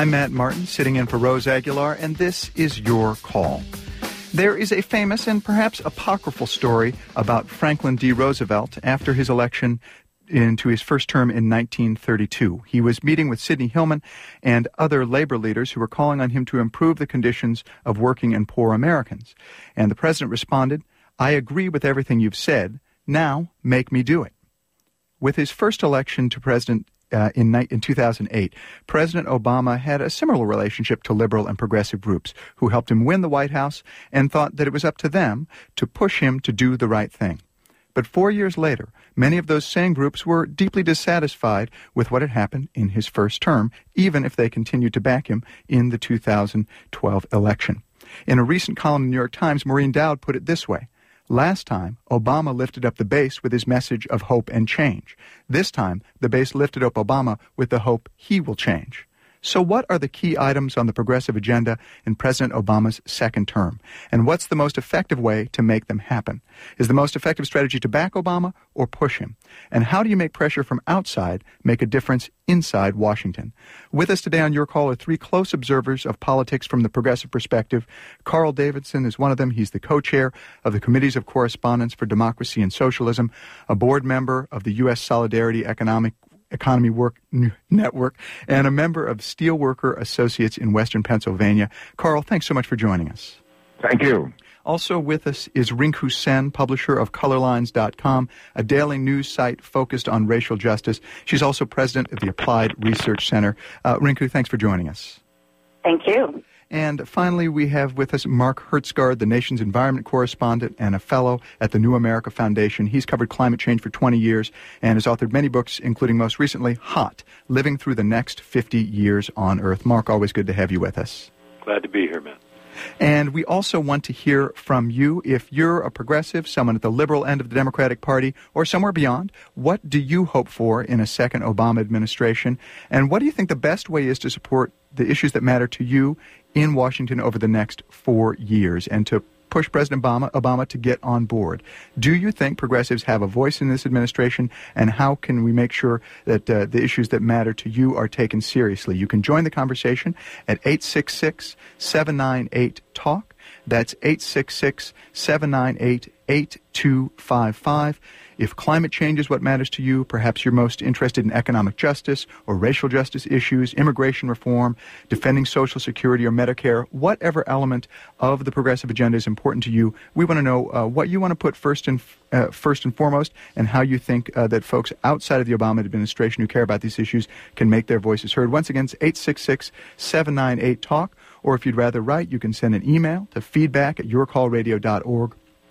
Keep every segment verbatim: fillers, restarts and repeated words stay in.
I'm Matt Martin, sitting in for Rose Aguilar, and this is Your Call. There is a famous and perhaps apocryphal story about Franklin D. Roosevelt after his election into his first term in nineteen thirty-two. He was meeting with Sidney Hillman and other labor leaders who were calling on him to improve the conditions of working and poor Americans. And the president responded, "I agree with everything you've said. Now make me do it." With his first election to president uh, in, in two thousand eight, President Obama had a similar relationship to liberal and progressive groups who helped him win the White House and thought that it was up to them to push him to do the right thing. But four years later, many of those same groups were deeply dissatisfied with what had happened in his first term, even if they continued to back him in the two thousand twelve election. In a recent column in the New York Times, Maureen Dowd put it this way: "Last time, Obama lifted up the base with his message of hope and change. This time, the base lifted up Obama with the hope he will change." So what are the key items on the progressive agenda in President Obama's second term? And what's the most effective way to make them happen? Is the most effective strategy to back Obama or push him? And how do you make pressure from outside make a difference inside Washington? With us today on Your Call are three close observers of politics from the progressive perspective. Carl Davidson is one of them. He's the co-chair of the Committees of Correspondence for Democracy and Socialism, a board member of the U S Solidarity Economic Economy Work Network, and a member of Steelworker Associates in Western Pennsylvania. Carl, thanks so much for joining us. Thank you. Also with us is Rinku Sen, publisher of colorlines dot com, a daily news site focused on racial justice. She's also president of the Applied Research Center. Uh, Rinku, thanks for joining us. Thank you. And finally, we have with us Mark Hertsgaard, the nation's environment correspondent and a fellow at the New America Foundation. He's covered climate change for twenty years and has authored many books, including most recently, Hot, Living Through the Next fifty Years on Earth. Mark, always good to have you with us. Glad to be here, Matt. And we also want to hear from you. If you're a progressive, someone at the liberal end of the Democratic Party, or somewhere beyond, what do you hope for in a second Obama administration? And what do you think the best way is to support the issues that matter to you in Washington over the next four years and to push President Obama, Obama to get on board? Do you think progressives have a voice in this administration, and how can we make sure that uh, the issues that matter to you are taken seriously? You can join the conversation at eight six six, seven nine eight, TALK. That's eight six six, seven nine eight, eight two five five. If climate change is what matters to you, perhaps you're most interested in economic justice or racial justice issues, immigration reform, defending Social Security or Medicare, whatever element of the progressive agenda is important to you, we want to know uh, what you want to put first and uh, first and foremost, and how you think uh, that folks outside of the Obama administration who care about these issues can make their voices heard. Once again, it's eight six six, seven nine eight, TALK, or if you'd rather write, you can send an email to feedback at your call radio dot org.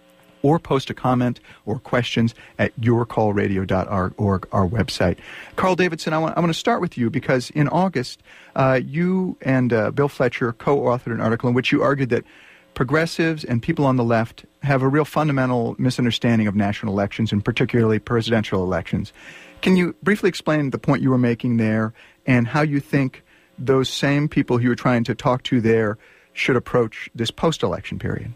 or post a comment or questions at your call radio dot org, our website. Carl Davidson, I want, I want to start with you because in August, uh, you and uh, Bill Fletcher co-authored an article in which you argued that progressives and people on the left have a real fundamental misunderstanding of national elections, and particularly presidential elections. Can you briefly explain the point you were making there and how you think those same people you were trying to talk to there should approach this post-election period?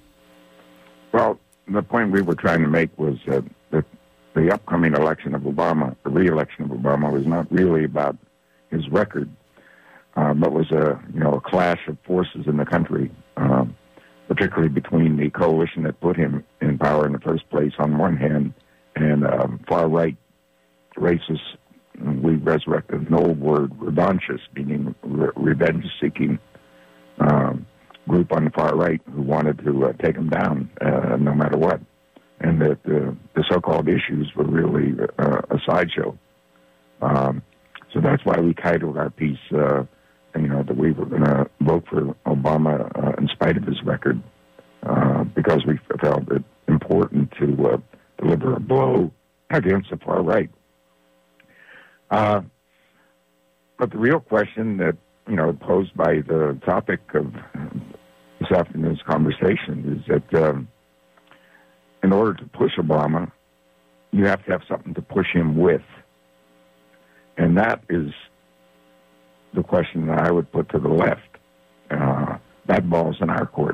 Well, the point we were trying to make was uh, that the upcoming election of Obama, the re-election of Obama, was not really about his record, uh, but was a you know a clash of forces in the country, uh, particularly between the coalition that put him in power in the first place on one hand, and um, far-right racists. We resurrected an old word, revanchist, meaning re- revenge-seeking um, group on the far right who wanted to uh, take him down uh, no matter what, and that uh, the so-called issues were really uh, a sideshow. Um, so that's why we titled our piece, uh, you know, that we were going to vote for Obama uh, in spite of his record, uh, because we felt it important to uh, deliver a blow against the far right. Uh, but the real question that you know posed by the topic of this afternoon's conversation is that um, in order to push Obama, you have to have something to push him with. And that is the question that I would put to the left. Uh, that ball's in our court.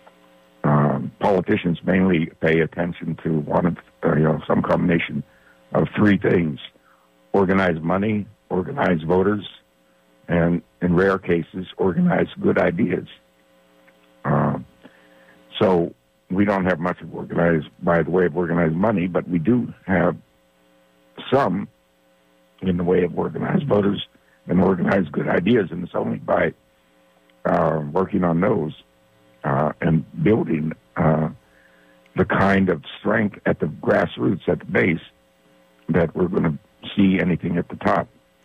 Um, politicians mainly pay attention to one of, uh, you know, some combination of three things: organize money, organize voters, and in rare cases, organize good ideas. Uh, so we don't have much of organized, by the way of organized money, but we do have some in the way of organized voters and organized good ideas, and it's only by uh, working on those uh, and building uh, the kind of strength at the grassroots, at the base, that we're going to see anything at the top.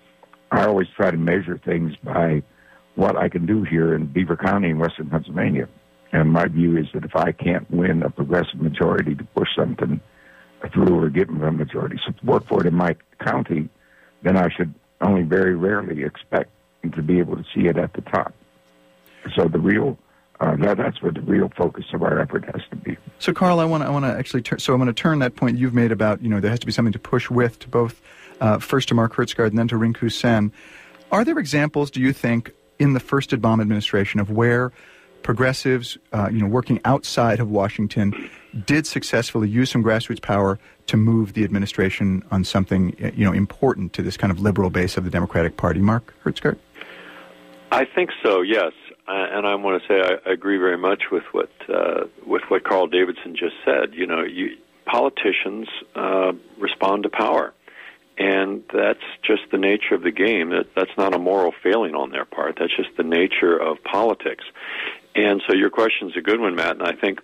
I always try to measure things by what I can do here in Beaver County in western Pennsylvania. And my view is that if I can't win a progressive majority to push something through or give them a majority support for it in my county, then I should only very rarely expect to be able to see it at the top. So the real, uh, that, that's where the real focus of our effort has to be. So, Carl, I want to I want to actually turn. So, I'm going to turn that point you've made about, you know, there has to be something to push with to both, uh, first to Mark Hertsgaard and then to Rinku Sen. Are there examples, do you think, in the first Obama administration of where progressives, uh, you know, working outside of Washington, did successfully use some grassroots power to move the administration on something, you know, important to this kind of liberal base of the Democratic Party? Mark Hertsgaard? I think so, yes. Uh, and I want to say I, I agree very much with what uh, with what Carl Davidson just said. You know, you, politicians uh, respond to power, and that's just the nature of the game. That, that's not a moral failing on their part. That's just the nature of politics. And so your question's a good one, Matt, and I think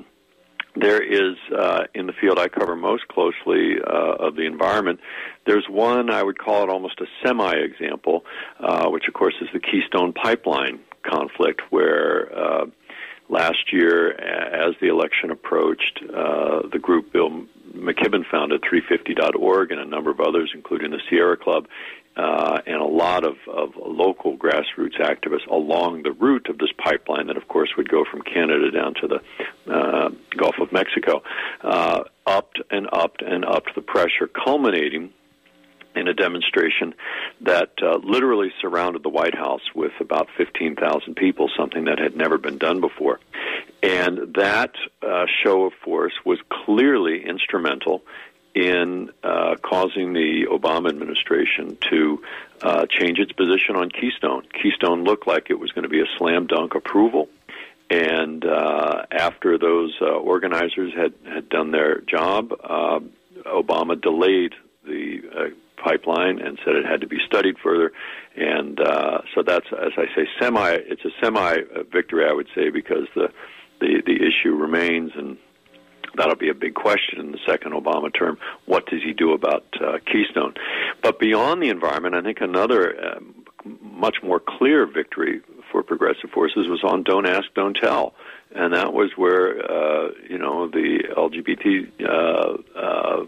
there is, uh, in the field I cover most closely uh, of the environment, there's one, I would call it almost a semi-example, uh, which, of course, is the Keystone Pipeline conflict, where uh, last year, as the election approached, uh, the group Bill McKibben founded, three fifty dot org, and a number of others, including the Sierra Club, uh, and a lot of, of local grassroots activists along the route of this pipeline that, of course, would go from Canada down to the uh, Gulf of Mexico, uh, upped and upped and upped the pressure, culminating in a demonstration that uh, literally surrounded the White House with about fifteen thousand people, something that had never been done before. And that uh, show of force was clearly instrumental in uh, causing the Obama administration to uh, change its position on Keystone. Keystone looked like it was going to be a slam dunk approval. And uh, after those uh, organizers had, had done their job, uh, Obama delayed the uh, pipeline and said it had to be studied further. And uh, so that's, as I say, semi. It's a semi-victory, I would say, because the, the, the issue remains, and that'll be a big question in the second Obama term. What does he do about uh, Keystone? But beyond the environment, I think another uh, much more clear victory for progressive forces was on Don't Ask, Don't Tell. And that was where, uh, you know, the L G B T uh, uh,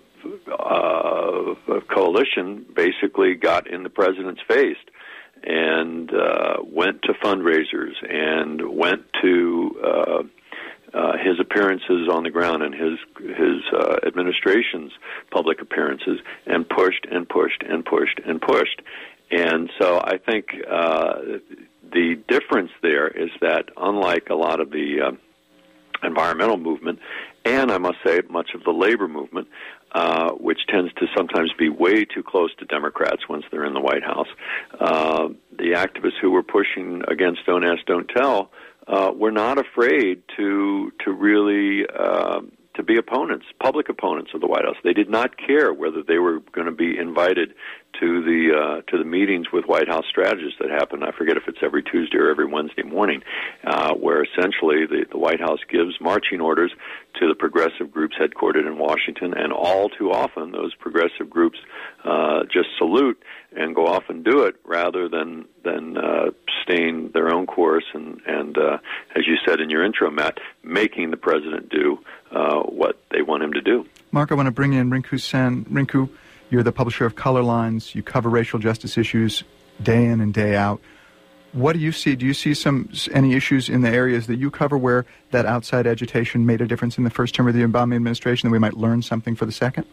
uh, coalition basically got in the president's face and uh, went to fundraisers and went to uh, uh, his appearances on the ground and his his uh, administration's public appearances and pushed and pushed and pushed and pushed. And so I think uh, the difference there is that unlike a lot of the uh, environmental movement, and I must say much of the labor movement, uh, which tends to sometimes be way too close to Democrats once they're in the White House, uh, the activists who were pushing against Don't Ask, Don't Tell uh, were not afraid to to really uh, to be opponents, public opponents of the White House. They did not care whether they were going to be invited to the uh, to the meetings with White House strategists that happen. I forget if it's every Tuesday or every Wednesday morning, uh, where essentially the, the White House gives marching orders to the progressive groups headquartered in Washington, and all too often those progressive groups uh, just salute and go off and do it rather than than uh, staying their own course and and uh, as you said in your intro, Matt, making the president do uh, what they want him to do. Mark, I want to bring in Rinku Sen. Rinku, you're the publisher of Color Lines. You cover racial justice issues day in and day out. What do you see? Do you see some any issues in the areas that you cover where that outside agitation made a difference in the first term of the Obama administration that we might learn something for the second?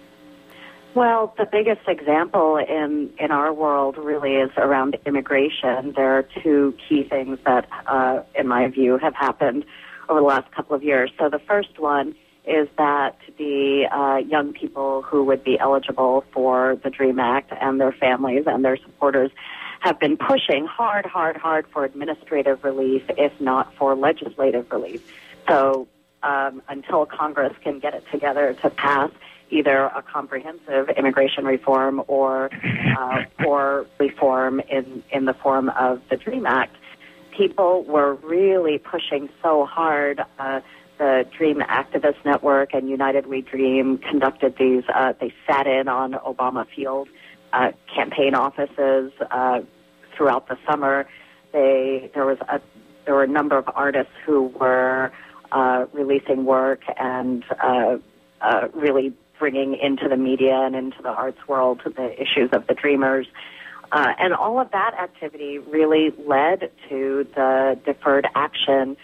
Well, the biggest example in, in our world really is around immigration. There are two key things that, uh, in my view, have happened over the last couple of years. So the first one is that the uh, young people who would be eligible for the DREAM Act and their families and their supporters have been pushing hard, hard, hard for administrative relief, if not for legislative relief. So um, until Congress can get it together to pass either a comprehensive immigration reform or uh, or reform in, in the form of the DREAM Act, people were really pushing so hard. Uh, the DREAM Activist Network and United We Dream conducted these. Uh, they sat in on Obama Field uh, campaign offices uh, throughout the summer. They there was a there were a number of artists who were uh, releasing work and uh, uh, really bringing into the media and into the arts world the issues of the Dreamers. Uh, and all of that activity really led to the deferred action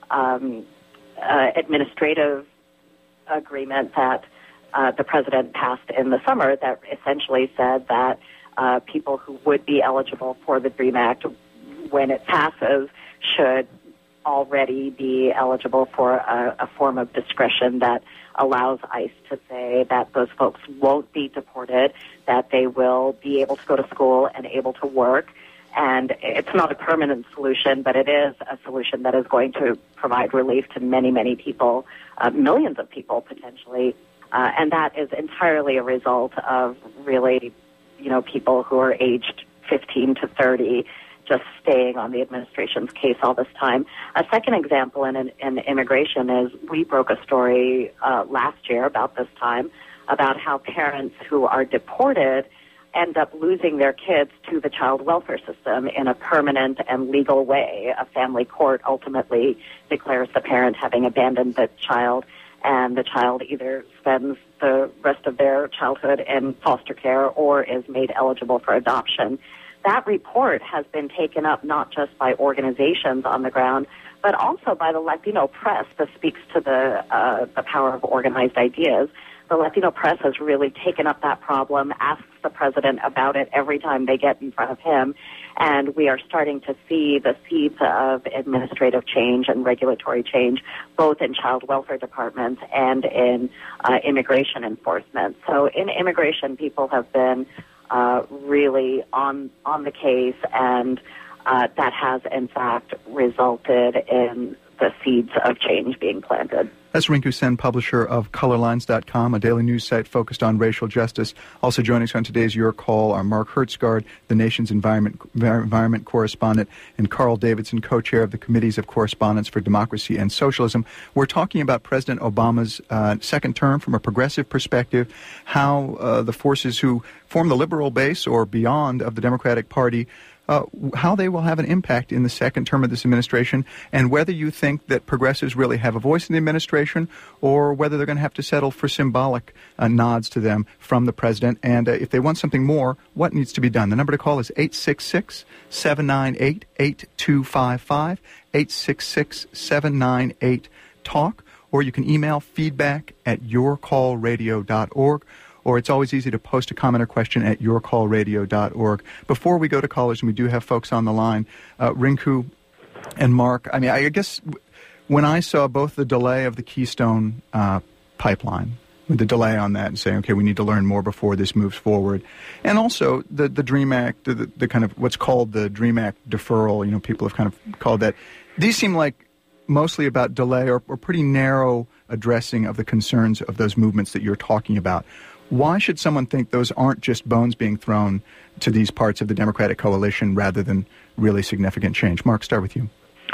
um, uh, administrative agreement that uh, the president passed in the summer that essentially said that uh, people who would be eligible for the DREAM Act when it passes should already be eligible for a, a form of discretion that allows ICE to say that those folks won't be deported, that they will be able to go to school and able to work. And it's not a permanent solution, but it is a solution that is going to provide relief to many, many people, uh, millions of people potentially. Uh, and that is entirely a result of really, you know, people who are aged fifteen to thirty just staying on the administration's case all this time. A second example in, in immigration is we broke a story uh, last year about this time about how parents who are deported end up losing their kids to the child welfare system in a permanent and legal way. A family court ultimately declares the parent having abandoned the child, and the child either spends the rest of their childhood in foster care or is made eligible for adoption. That report has been taken up not just by organizations on the ground, but also by the Latino press. This speaks to the uh, the power of organized ideas. The Latino press has really taken up that problem, asks the president about it every time they get in front of him, and we are starting to see the seeds of administrative change and regulatory change, both in child welfare departments and in uh, immigration enforcement. So in immigration, people have been Uh, really on on the case, and uh, that has in fact resulted in the seeds of change being planted. That's Rinku Sen, publisher of colorlines dot com, a daily news site focused on racial justice. Also joining us on today's Your Call are Mark Hertsgaard, the nation's environment environment correspondent, and Carl Davidson, co-chair of the Committees of Correspondence for Democracy and Socialism. We're talking about President Obama's uh, second term from a progressive perspective, how uh, the forces who form the liberal base or beyond of the Democratic Party, Uh, how they will have an impact in the second term of this administration, and whether you think that progressives really have a voice in the administration or whether they're going to have to settle for symbolic uh, nods to them from the president. And uh, if they want something more, what needs to be done? The number to call is eight six six, seven nine eight, eight two five five, eight six six, seven nine eight, TALK, or you can email feedback at your call radio dot org. Or it's always easy to post a comment or question at your call radio dot org. Before we go to callers, and we do have folks on the line, uh, Rinku and Mark, I mean, I guess when I saw both the delay of the Keystone uh, pipeline, with the delay on that and saying, okay, we need to learn more before this moves forward, and also the, the DREAM Act, the, the kind of what's called the DREAM Act deferral, you know, people have kind of called that. These seem like mostly about delay or, or pretty narrow addressing of the concerns of those movements that you're talking about. Why should someone think those aren't just bones being thrown to these parts of the Democratic coalition rather than really significant change? Mark, start with you.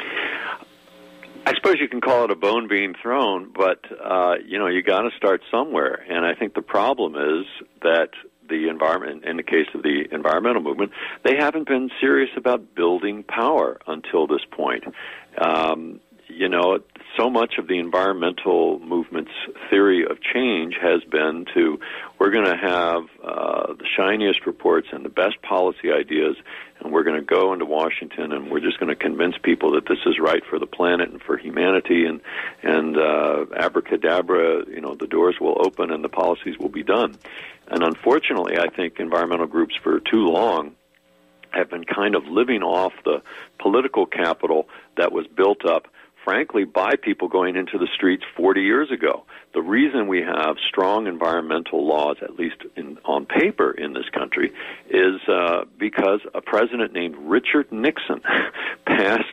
I suppose you can call it a bone being thrown, but, uh, you know, you got to start somewhere. And I think the problem is that the environment, in the case of the environmental movement, they haven't been serious about building power until this point. Um, you know, so much of the environmental movement's theory of change has been to, we're going to have uh, the shiniest reports and the best policy ideas, and we're going to go into Washington and we're just going to convince people that this is right for the planet and for humanity, and and uh, abracadabra, you know, the doors will open and the policies will be done. And unfortunately, I think environmental groups for too long have been kind of living off the political capital that was built up frankly, by people going into the streets forty years ago. The reason we have strong environmental laws, at least in, on paper in this country, is uh, because a president named Richard Nixon passed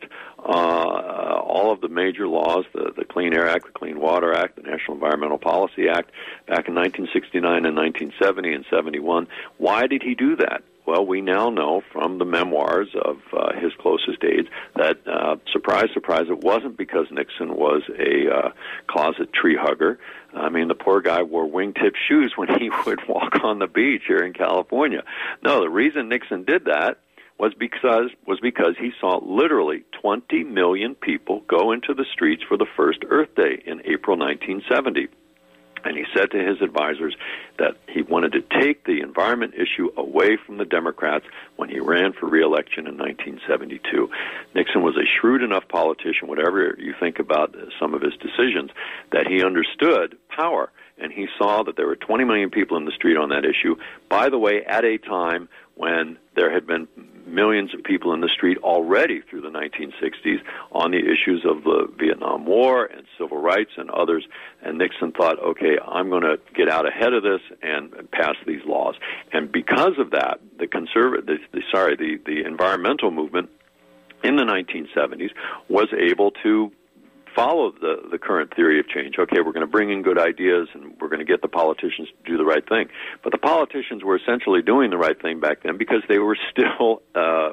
uh, all of the major laws, the, the Clean Air Act, the Clean Water Act, the National Environmental Policy Act, back in nineteen sixty-nine and nineteen seventy and seventy-one. Why did he do that? Well, we now know from the memoirs of uh, his closest aides that, uh, surprise, surprise, it wasn't because Nixon was a uh, closet tree hugger. I mean, the poor guy wore wingtip shoes when he would walk on the beach here in California. No, the reason Nixon did that was because was because he saw literally twenty million people go into the streets for the first Earth Day in April nineteen seventy. And he said to his advisors that he wanted to take the environment issue away from the Democrats when he ran for re-election in nineteen seventy-two. Nixon was a shrewd enough politician, whatever you think about some of his decisions, that he understood power. And he saw that there were twenty million people in the street on that issue, by the way, at a time when there had been millions of people in the street already through the nineteen sixties on the issues of the Vietnam War and civil rights and others. And Nixon thought, okay, I'm going to get out ahead of this and pass these laws. And because of that, the conservative, the, the, sorry, the, the environmental movement in the nineteen seventies was able to follow the, the current theory of change. Okay, we're going to bring in good ideas and we're going to get the politicians to do the right thing. But the politicians were essentially doing the right thing back then because they were still uh,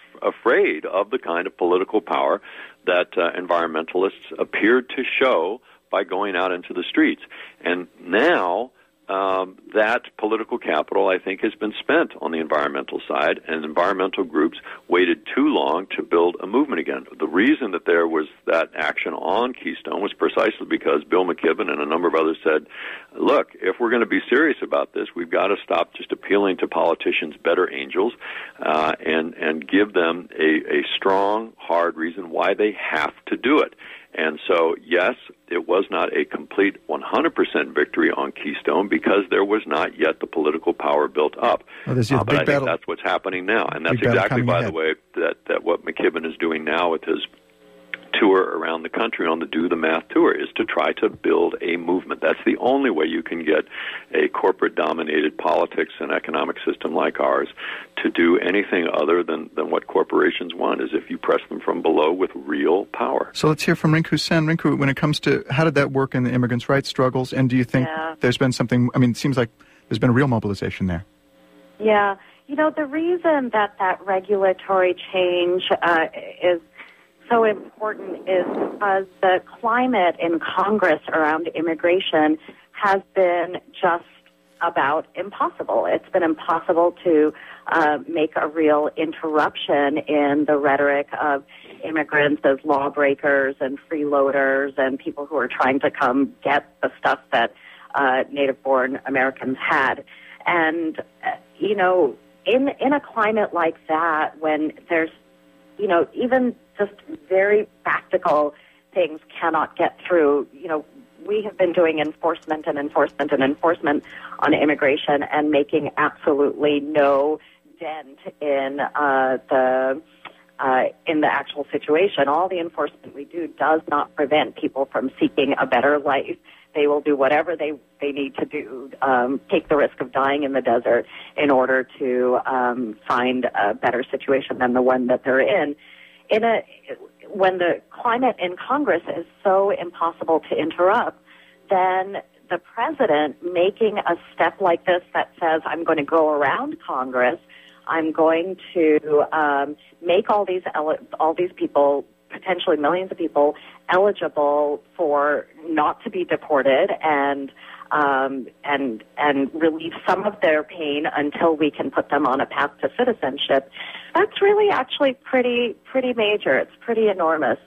afraid of the kind of political power that uh, environmentalists appeared to show by going out into the streets. And now um, that political capital, I think, has been spent on the environmental side, and environmental groups waited too long to build a movement again. The reason that there was that action on Keystone was precisely because Bill McKibben and a number of others said, look, if we're going to be serious about this, we've got to stop just appealing to politicians' better angels uh, and, and give them a, a strong, hard reason why they have to do it. And so, yes, it was not a complete one hundred percent victory on Keystone because there was not yet the political power built up. Well, uh, but I think battle. that's what's happening now. And that's exactly, by ahead. the way, that, that what McKibben is doing now with his tour around the country on the Do the Math tour is to try to build a movement. That's the only way you can get a corporate-dominated politics and economic system like ours to do anything other than, than what corporations want, is if you press them from below with real power. So let's hear from Rinku Sen. Rinku, when it comes to how did that work in the immigrants' rights struggles, and do you think yeah. there's been something, I mean, it seems like there's been a real mobilization there. Yeah. You know, the reason that that regulatory change uh, is so important is because the climate in Congress around immigration has been just about impossible. It's been impossible to uh, make a real interruption in the rhetoric of immigrants as lawbreakers and freeloaders and people who are trying to come get the stuff that uh, native-born Americans had. And, uh, you know, in in a climate like that, when there's, you know, even just very practical things cannot get through. You know, we have been doing enforcement and enforcement and enforcement on immigration and making absolutely no dent in uh, the uh, in the actual situation. All the enforcement we do does not prevent people from seeking a better life. They will do whatever they, they need to do, um, take the risk of dying in the desert in order to um, find a better situation than the one that they're in. In a, when the climate in Congress is so impossible to interrupt, then the president making a step like this that says, I'm going to go around Congress, I'm going to um, make all these all these people, potentially millions of people, eligible for not to be deported and um, and and relieve some of their pain until we can put them on a path to citizenship. That's really actually pretty pretty major. It's pretty enormous,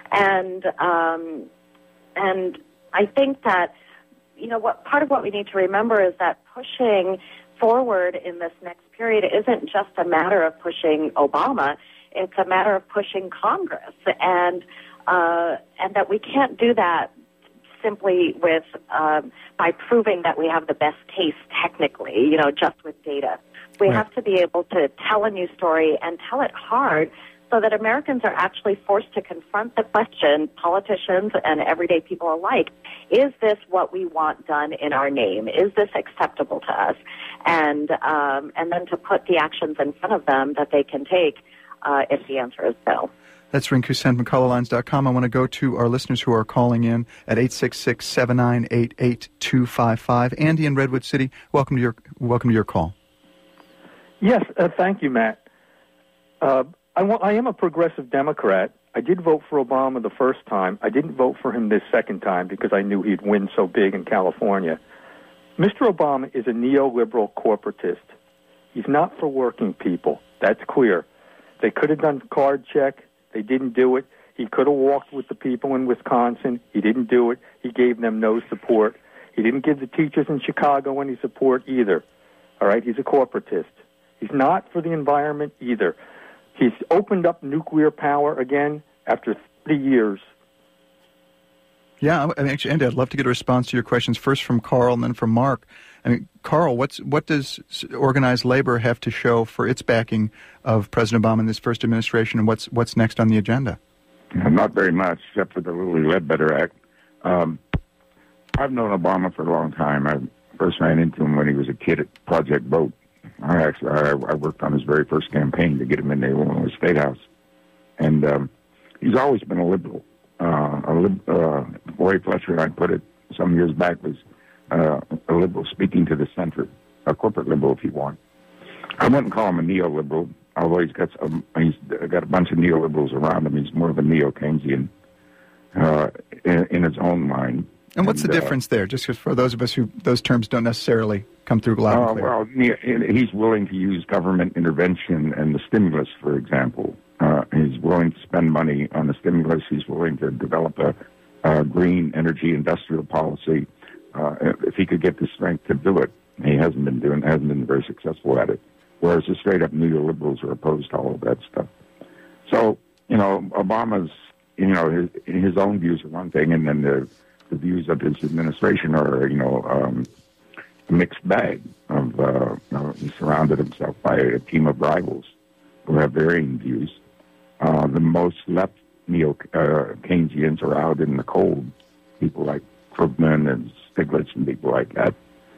and um, and I think that, you know, what part of what we need to remember is that pushing forward in this next period isn't just a matter of pushing Obama. It's a matter of pushing Congress, and uh, and that we can't do that simply with um, by proving that we have the best case technically, you know, just with data. We right. have to be able to tell a new story and tell it hard so that Americans are actually forced to confront the question, politicians and everyday people alike, is this what we want done in our name? Is this acceptable to us? And um, and then to put the actions in front of them that they can take uh, if the answer is no. That's Rinku Sen from color lines dot com. I want to go to our listeners who are calling in at eight six six, seven nine eight, eight two five five. Andy in Redwood City, welcome to your welcome to your call. Yes, uh, thank you, Matt. Uh, I, want, I am a progressive Democrat. I did vote for Obama the first time. I didn't vote for him this second time because I knew he'd win so big in California. Mister Obama is a neoliberal corporatist. He's not for working people. That's clear. They could have done card check. They didn't do it. He could have walked with the people in Wisconsin. He didn't do it. He gave them no support. He didn't give the teachers in Chicago any support either. All right? He's a corporatist. He's not for the environment either. He's opened up nuclear power again after thirty years. Yeah, I mean, actually, Andy, I'd love to get a response to your questions, first from Carl and then from Mark. I mean, Carl, what's what does organized labor have to show for its backing of President Obama in this first administration, and what's what's next on the agenda? Not very much, except for the Lilly Ledbetter Act. Um, I've known Obama for a long time. I first ran into him when he was a kid at Project Vote. I actually I, I worked on his very first campaign to get him in the Illinois State House, and um, he's always been a liberal. Uh, a lib- uh, Roy Fletcher and I put it some years back was uh, a liberal speaking to the center, a corporate liberal if you want. I wouldn't call him a neoliberal, although he's got some, he's got a bunch of neoliberals around him. He's more of a neo-Keynesian uh, in, in his own mind. And what's and, the difference uh, there? Just because for those of us who those terms don't necessarily come through loud and clear. Uh, well, he's willing to use government intervention and the stimulus, for example. Uh, he's willing to spend money on the stimulus. He's willing to develop a, a green energy industrial policy. Uh, if he could get the strength to do it, he hasn't been doing, hasn't been very successful at it. Whereas the straight-up neoliberals are opposed to all of that stuff. So, you know, Obama's, you know, his, his own views are one thing, and then the, the views of his administration are, you know, um, a mixed bag. Of uh, you know, he surrounded himself by a team of rivals who have varying views. Uh, the most left neo-Keynesians uh, are out in the cold, people like Krugman and Stiglitz and people like that.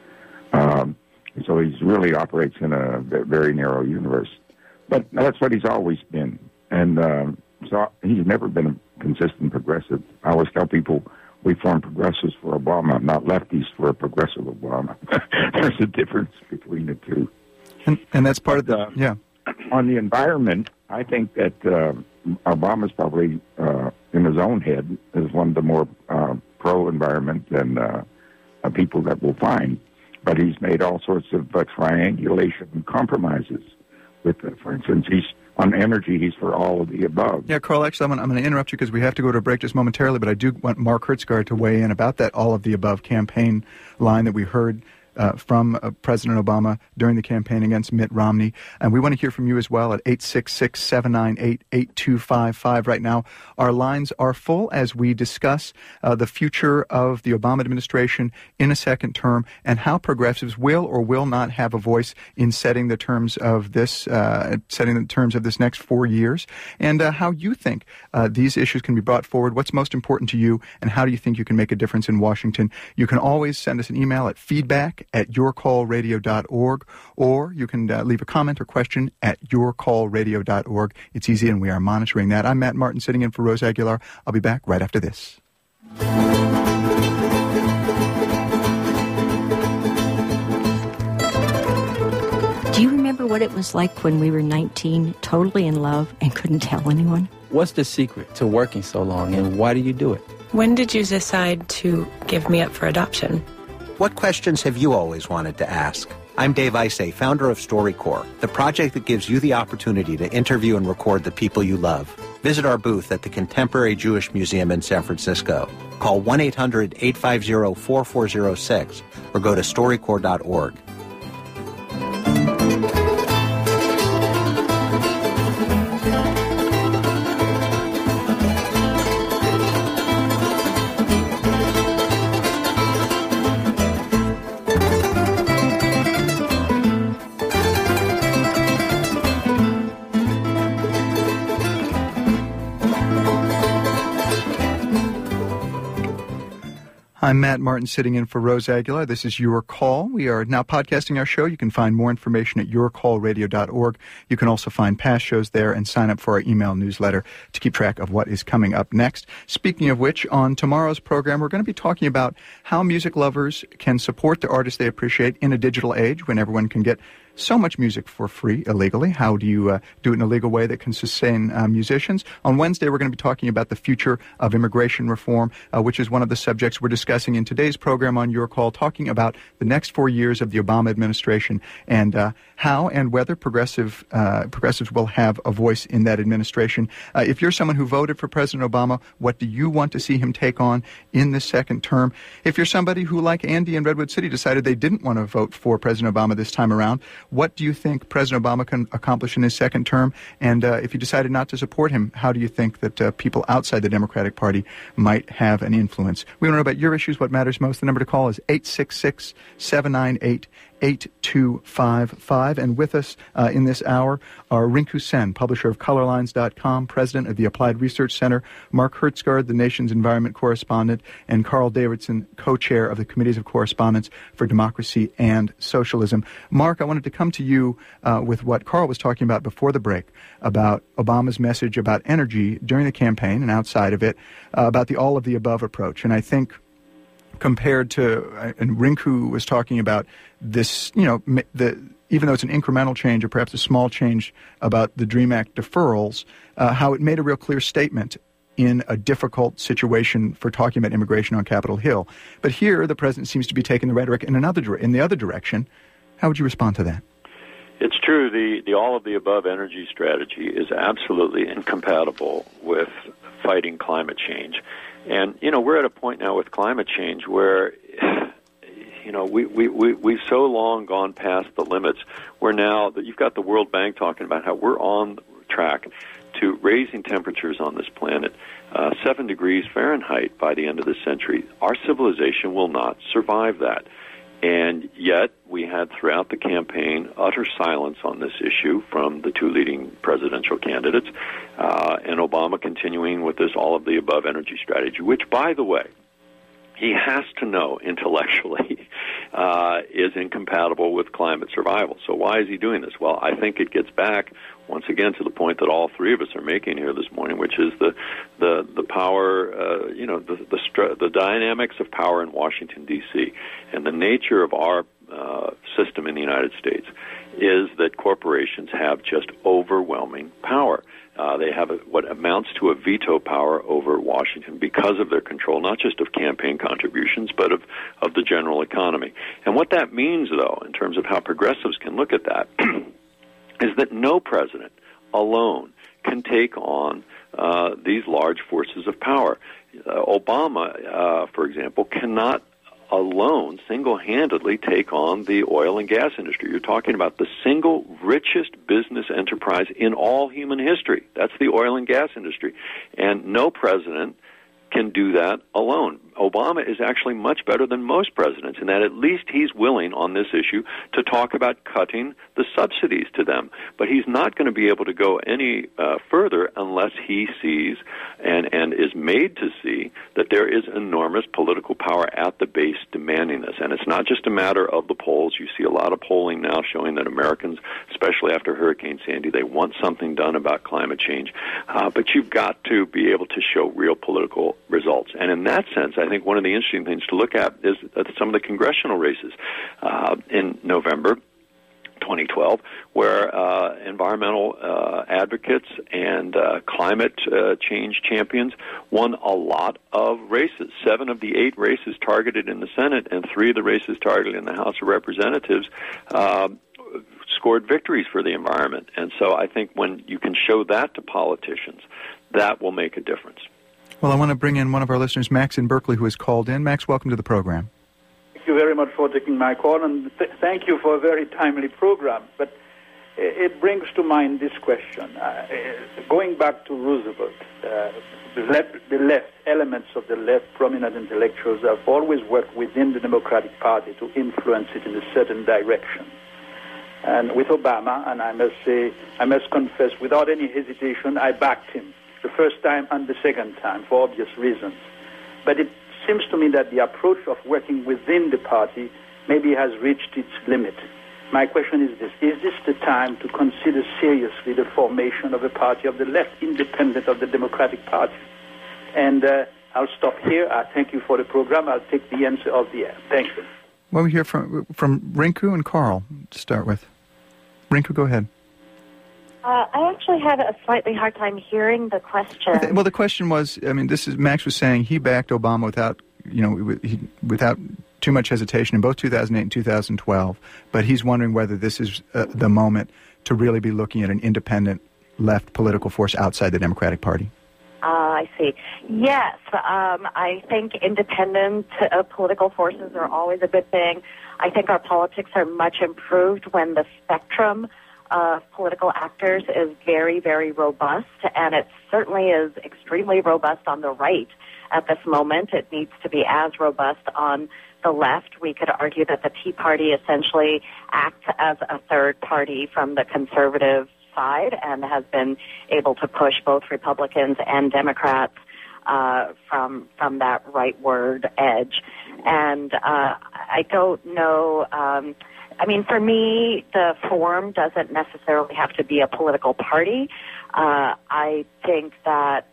Um, so he really operates in a very narrow universe. But that's what he's always been. And um, so he's never been a consistent progressive. I always tell people we form progressives for Obama, not lefties for a progressive Obama. There's a difference between the two. And, and that's part but, of the, uh, yeah. On the environment, I think that uh, Obama's probably, uh, in his own head, is one of the more uh, pro-environment than uh, uh, people that we'll find. But he's made all sorts of uh, triangulation and compromises. With, uh, for instance, he's on energy, he's for all of the above. Yeah, Carl, actually, I'm, I'm going to interrupt you because we have to go to a break just momentarily, but I do want Mark Hertzgaard to weigh in about that all of the above campaign line that we heard Uh, from uh, President Obama during the campaign against Mitt Romney. And we want to hear from you as well at eight six six, seven nine eight, eight two five five. Right now, our lines are full as we discuss uh, the future of the Obama administration in a second term and how progressives will or will not have a voice in setting the terms of this, uh, setting the terms of this next four years, and uh, how you think uh, these issues can be brought forward. What's most important to you, and how do you think you can make a difference in Washington? You can always send us an email at feedback at your call radio dot org, or you can uh, leave a comment or question at your call radio dot org. It's easy, and we are monitoring that. I'm Matt Martin, sitting in for Rose Aguilar. I'll be back right after this. Do you remember what it was like when we were nineteen, totally in love, and couldn't tell anyone? What's the secret to working so long, and why do you do it? When did you decide to give me up for adoption? What questions have you always wanted to ask? I'm Dave Isay, founder of StoryCorps, the project that gives you the opportunity to interview and record the people you love. Visit our booth at the Contemporary Jewish Museum in San Francisco. Call one eight hundred, eight five zero, four four zero six or go to story corps dot org. I'm Matt Martin, sitting in for Rose Aguilar. This is Your Call. We are now podcasting our show. You can find more information at your call radio dot org. You can also find past shows there and sign up for our email newsletter to keep track of what is coming up next. Speaking of which, on tomorrow's program, we're going to be talking about how music lovers can support the artists they appreciate in a digital age when everyone can get so much music for free illegally. How do you uh, do it in a legal way that can sustain uh, musicians? On Wednesday, we're going to be talking about the future of immigration reform, uh, which is one of the subjects we're discussing in today's program on Your Call, talking about the next four years of the Obama administration and uh, how and whether progressive uh, progressives will have a voice in that administration. Uh, if you're someone who voted for President Obama, what do you want to see him take on in this second term? If you're somebody who, like Andy in Redwood City, decided they didn't want to vote for President Obama this time around, what do you think President Obama can accomplish in his second term? And uh, if you decided not to support him, how do you think that uh, people outside the Democratic Party might have an influence? We want to know about your issues, what matters most. The number to call is eight six six, seven nine eight, eight two five five. And with us uh, in this hour are Rinku Sen, publisher of color lines dot com, president of the Applied Research Center, Mark Hertsgaard, the nation's environment correspondent, and Carl Davidson, co-chair of the Committees of Correspondence for Democracy and Socialism. Mark, I wanted to come to you uh, with what Carl was talking about before the break, about Obama's message about energy during the campaign and outside of it, uh, about the all-of-the-above approach. And I think compared to, and Rinku was talking about this, you know, the even though it's an incremental change or perhaps a small change about the DREAM Act deferrals, uh, how it made a real clear statement in a difficult situation for talking about immigration on Capitol Hill. But here, the president seems to be taking the rhetoric in another in the other direction. How would you respond to that? It's true. The, the all-of-the-above energy strategy is absolutely incompatible with fighting climate change. And, you know, we're at a point now with climate change where, you know, we, we, we, we've so long gone past the limits where now that you've got the World Bank talking about how we're on track to raising temperatures on this planet uh, seven degrees Fahrenheit by the end of this century. Our civilization will not survive that. And yet we had throughout the campaign utter silence on this issue from the two leading presidential candidates, uh, and Obama continuing with this all-of-the-above energy strategy, which, by the way, he has to know intellectually uh, is incompatible with climate survival. So why is he doing this? Well, I think it gets back once again to the point that all three of us are making here this morning, which is the the the power, uh, you know, the the, str- the dynamics of power in Washington D C and the nature of our uh, system in the United States is that corporations have just overwhelming power. Uh, they have a, what amounts to a veto power over Washington because of their control, not just of campaign contributions, but of, of the general economy. And what that means, though, in terms of how progressives can look at that, is that no president alone can take on uh, these large forces of power. Uh, Obama, uh, for example, cannot alone single-handedly take on the oil and gas industry. You're talking about the single richest business enterprise in all human history. That's the oil and gas industry. And no president can do that alone. Obama is actually much better than most presidents in that at least he's willing on this issue to talk about cutting the subsidies to them. But he's not going to be able to go any uh, further unless he sees and, and is made to see that there is enormous political power at the base demanding this. And it's not just a matter of the polls. You see a lot of polling now showing that Americans, especially after Hurricane Sandy, they want something done about climate change. Uh, but you've got to be able to show real political results. And in that sense, I think one of the interesting things to look at is uh, some of the congressional races uh, in November twenty twelve, where uh, environmental uh, advocates and uh, climate uh, change champions won a lot of races. Seven of the eight races targeted in the Senate and three of the races targeted in the House of Representatives uh, scored victories for the environment. And so I think when you can show that to politicians, that will make a difference. Well, I want to bring in one of our listeners, Max in Berkeley, who has called in. Max, welcome to the program. Thank you very much for taking my call, and th- thank you for a very timely program. But it brings to mind this question. Uh, going back to Roosevelt, uh, the, left, the left, elements of the left, prominent intellectuals, have always worked within the Democratic Party to influence it in a certain direction. And with Obama, and I must say, I must confess, without any hesitation, I backed him the first time and the second time for obvious reasons. But it seems to me that the approach of working within the party maybe has reached its limit. My question is this: is this the time to consider seriously the formation of a party of the left, independent of the Democratic Party? And uh, I'll stop here. I thank you for the program. I'll take the answer of the air. Thank you. Well, we hear from from Rinku and Carl to start with. Rinku, go ahead. Uh, I actually had a slightly hard time hearing the question. Th- well, the question was, I mean, this is Max was saying he backed Obama without, you know, he, without too much hesitation in both two thousand eight and two thousand twelve, but he's wondering whether this is uh, the moment to really be looking at an independent left political force outside the Democratic Party. Uh, I see. Yes, um, I think independent uh, political forces are always a good thing. I think our politics are much improved when the spectrum of political actors is very, very robust, and it certainly is extremely robust on the right at this moment. It needs to be as robust on the left. We could argue that the Tea Party essentially acts as a third party from the conservative side and has been able to push both Republicans and Democrats uh, from from that rightward edge. And uh, I don't know. Um, I mean, for me, the forum doesn't necessarily have to be a political party. Uh, I think that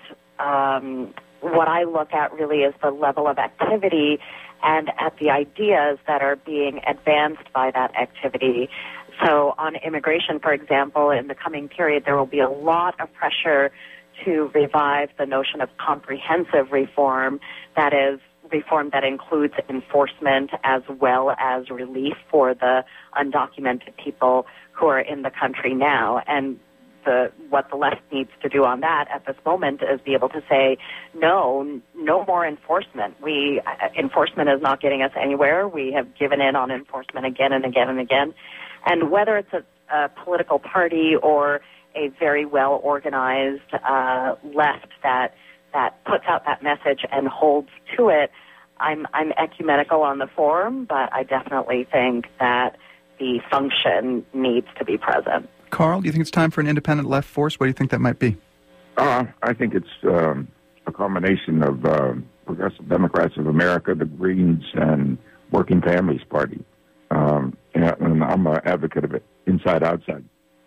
um, what I look at really is the level of activity and at the ideas that are being advanced by that activity. So on immigration, for example, in the coming period, there will be a lot of pressure to revive the notion of comprehensive reform, that is, reform that includes enforcement as well as relief for the undocumented people who are in the country now. And the, what the left needs to do on that at this moment is be able to say, no, no more enforcement. We uh, enforcement is not getting us anywhere. We have given in on enforcement again and again and again. And whether it's a, a political party or a very well-organized uh, left that that puts out that message and holds to it, I'm I'm ecumenical on the forum, but I definitely think that the function needs to be present. Carl, do you think it's time for an independent left force? What do you think that might be? Uh, I think it's um, a combination of uh, Progressive Democrats of America, the Greens, and Working Families Party. Um, and I'm an advocate of it, inside-outside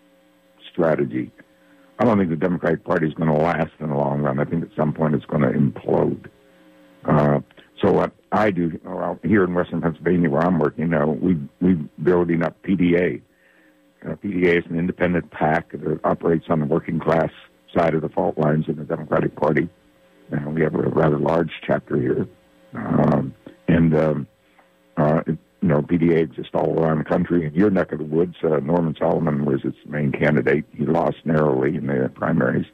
strategy. I don't think the Democratic Party is going to last in the long run. I think at some point it's going to implode. Uh, so what I do well, here in Western Pennsylvania, where I'm working now, we we building up P D A. Uh, P D A is an independent PAC that operates on the working class side of the fault lines in the Democratic Party. And we have a rather large chapter here, um, and um, uh, it, you know, P D A exists all around the country. In your neck of the woods, uh, Norman Solomon was its main candidate. He lost narrowly in the primaries.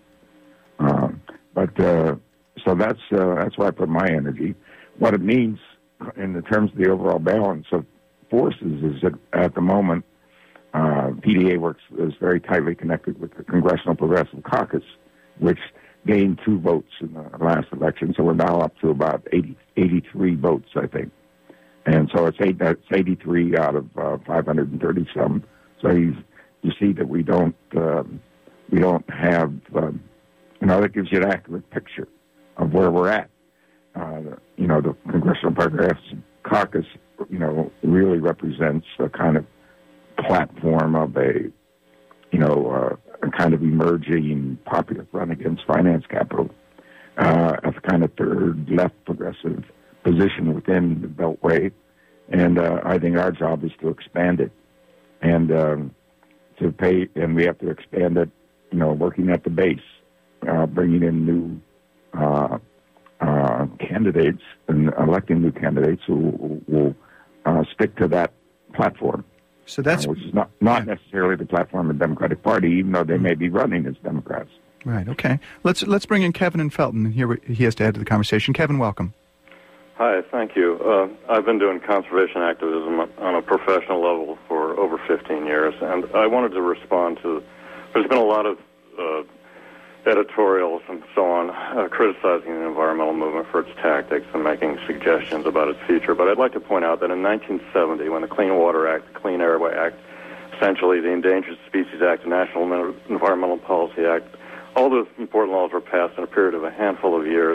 Um, but uh, so that's uh, that's where I put my energy. What it means in the terms of the overall balance of forces is that at the moment, uh, P D A works is very tightly connected with the Congressional Progressive Caucus, which gained two votes in the last election. So we're now up to about eighty, eighty-three votes, I think. And so it's, eight, it's eighty-three out of uh, five hundred thirty some. So you, you see that we don't um, we don't have um, you know, that gives you an accurate picture of where we're at. Uh, you know, the Congressional Progressive Caucus, you know, really represents a kind of platform of a, you know, uh, a kind of emerging popular run against finance capital, uh, as a kind of third left progressive position within the Beltway, and uh, I think our job is to expand it, and um, to pay, and we have to expand it, you know, working at the base, uh, bringing in new uh, uh, candidates and electing new candidates who will uh, stick to that platform. So that's uh, which is not not yeah. necessarily the platform of the Democratic Party, even though they may be running as Democrats. Right. Okay. Let's let's bring in Kevin in Felton and hear what he has to add to the conversation. Kevin, welcome. Hi, thank you. Uh, I've been doing conservation activism on a professional level for over fifteen years, and I wanted to respond to, there's been a lot of uh, editorials and so on uh, criticizing the environmental movement for its tactics and making suggestions about its future. But I'd like to point out that in nineteen seventy, when the Clean Water Act, the Clean Air Act, essentially the Endangered Species Act, the National Environmental Policy Act, all those important laws were passed in a period of a handful of years,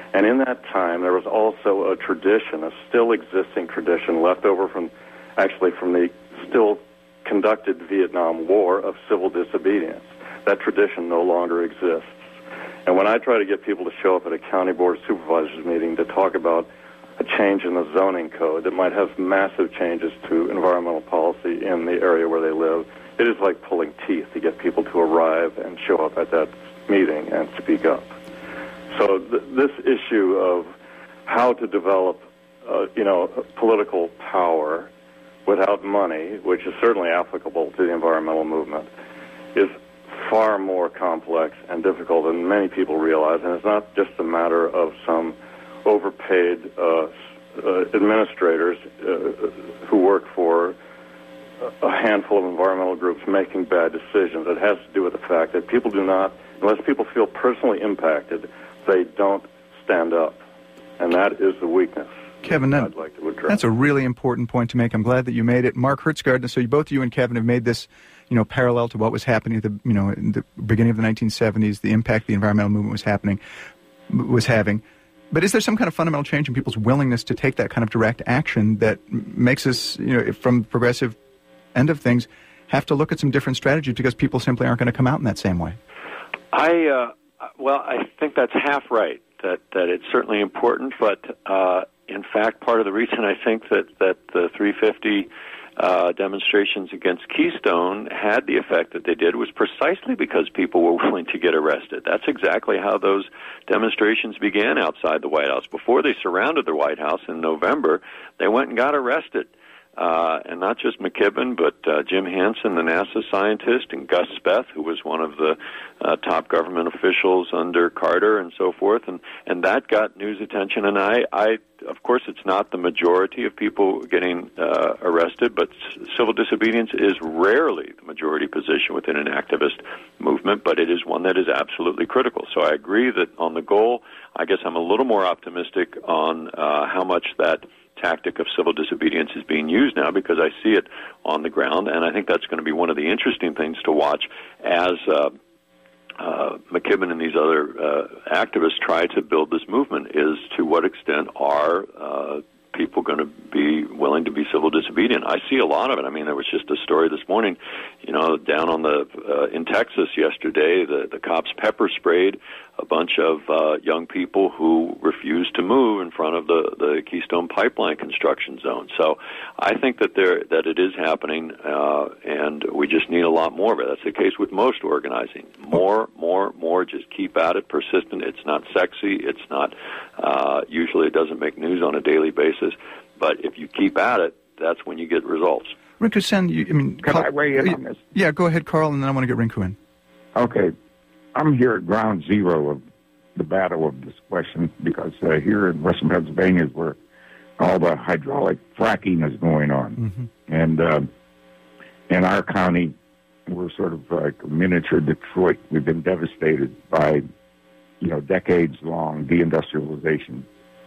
And in that time, there was also a tradition, a still existing tradition left over from, actually from the still conducted Vietnam War of civil disobedience. That tradition no longer exists. And when I try to get people to show up at a county board of supervisors meeting to talk about a change in the zoning code that might have massive changes to environmental policy in the area where they live, it is like pulling teeth to get people to arrive and show up at that meeting and speak up. So th- this issue of how to develop, uh, you know, political power without money, which is certainly applicable to the environmental movement, is far more complex and difficult than many people realize. And it's not just a matter of some overpaid uh, uh, administrators uh, who work for a handful of environmental groups making bad decisions. It has to do with the fact that people do not, unless people feel personally impacted, they don't stand up. And that is the weakness. Kevin, that, I'd like to address. That's a really important point to make. I'm glad that you made it. Mark Hertzgaard, so you, both you and Kevin have made this, you know, parallel to what was happening at the, you know, in the beginning of the nineteen seventies, the impact the environmental movement was happening, was having. But is there some kind of fundamental change in people's willingness to take that kind of direct action that makes us, you know, from the progressive end of things, have to look at some different strategies because people simply aren't going to come out in that same way? I, uh, well, I think that's half right, that, that it's certainly important, but uh, in fact, part of the reason I think that, that the three fifty uh, demonstrations against Keystone had the effect that they did was precisely because people were willing to get arrested. That's exactly how those demonstrations began outside the White House. Before they surrounded the White House in November, they went and got arrested. Uh, and not just McKibben, but uh, Jim Hansen, the NASA scientist, and Gus Speth, who was one of the uh, top government officials under Carter and so forth. And, and that got news attention. And I, I, of course, it's not the majority of people getting uh, arrested, but civil disobedience is rarely the majority position within an activist movement, but it is one that is absolutely critical. So I agree that on the goal, I guess I'm a little more optimistic on uh, how much that tactic of civil disobedience is being used now, because I see it on the ground, and I think that's going to be one of the interesting things to watch as uh, uh, McKibben and these other uh, activists try to build this movement, is to what extent are uh, people going to be willing to be civil disobedient. I see a lot of it. I mean, there was just a story this morning, you know, down on the uh, in Texas yesterday, the, the cops pepper sprayed a bunch of uh, young people who refused to move in front of the, the Keystone Pipeline construction zone. So I think that there that it is happening, uh, and we just need a lot more of it. That's the case with most organizing. More, more, more. Just keep at it, persistent. It's not sexy. It's not, uh, usually it doesn't make news on a daily basis. But if you keep at it, that's when you get results. Rinku Sen, you, I mean... Can Carl, I weigh in on this? Yeah, go ahead, Carl, and then I want to get Rinku in. Okay. I'm here at ground zero of the battle of this question because uh, here in Western Pennsylvania is where all the hydraulic fracking is going on. Mm-hmm. And uh, in our county, we're sort of like miniature Detroit. We've been devastated by, you know, decades-long deindustrialization.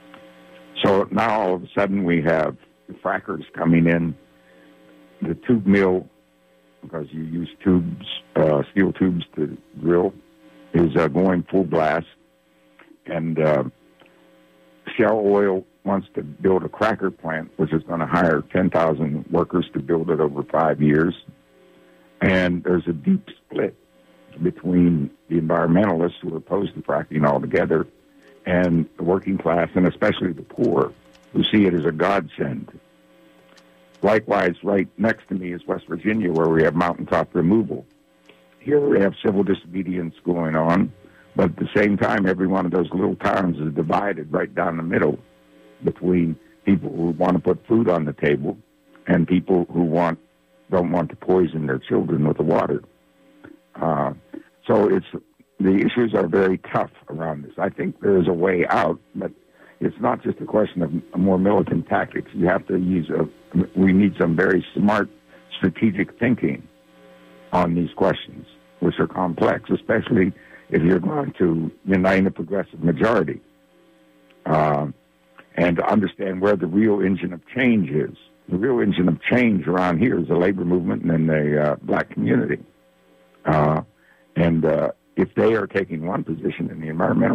So now all of a sudden we have the frackers coming in, the tube mill, because you use tubes, uh, steel tubes to drill, is uh, going full blast. And uh, Shell Oil wants to build a cracker plant, which is going to hire ten thousand workers to build it over five years. And there's a deep split between the environmentalists who are opposed to fracking altogether and the working class, and especially the poor, who see it as a godsend. Likewise, right next to me is West Virginia, where we have mountaintop removal. Here we have civil disobedience going on, but at the same time, every one of those little towns is divided right down the middle between people who want to put food on the table and people who want don't want to poison their children with the water. Uh, so it's the issues are very tough around this. I think there is a way out, but it's not just a question of more militant tactics. You have to use a, we need some very smart strategic thinking on these questions, which are complex, especially if you're going to unite a progressive majority, uh, and to understand where the real engine of change is. The real engine of change around here is the labor movement and then the uh, black community. Uh, and uh, if they are taking one position and the environmental